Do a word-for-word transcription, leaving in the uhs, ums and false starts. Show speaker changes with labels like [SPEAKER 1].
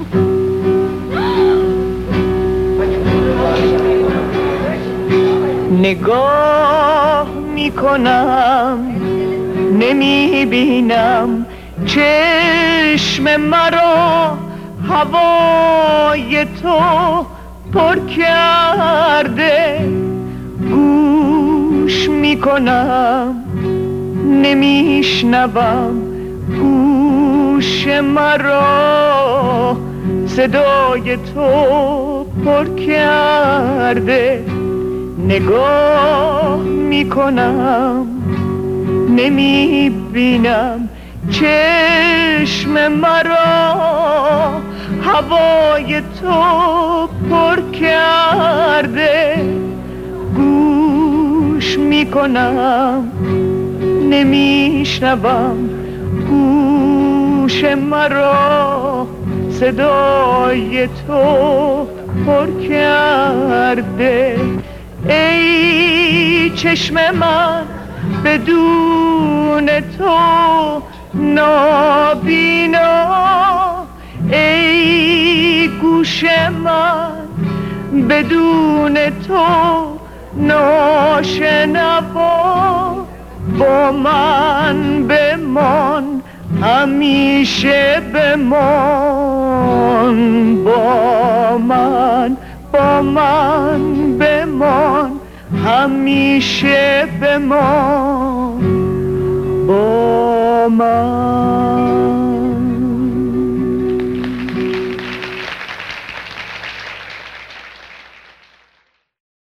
[SPEAKER 1] نگاه میکنم نمیبینم چشم مرا هوای تو پر کرده، گوش میکنم نمیشنوم گوش مرا صدای تو پر کرده. نگاه میکنم نمیبینم چشم مرا هوای تو پر کرده، گوش میکنم نمیشنوم گوش مرا صدای تو پر کرده. ای چشم من بدون تو نابینا، ای گوش من بدون تو ناشنوا، با من بمان همیشه بمان، با من با من بمان همیشه بمان با من.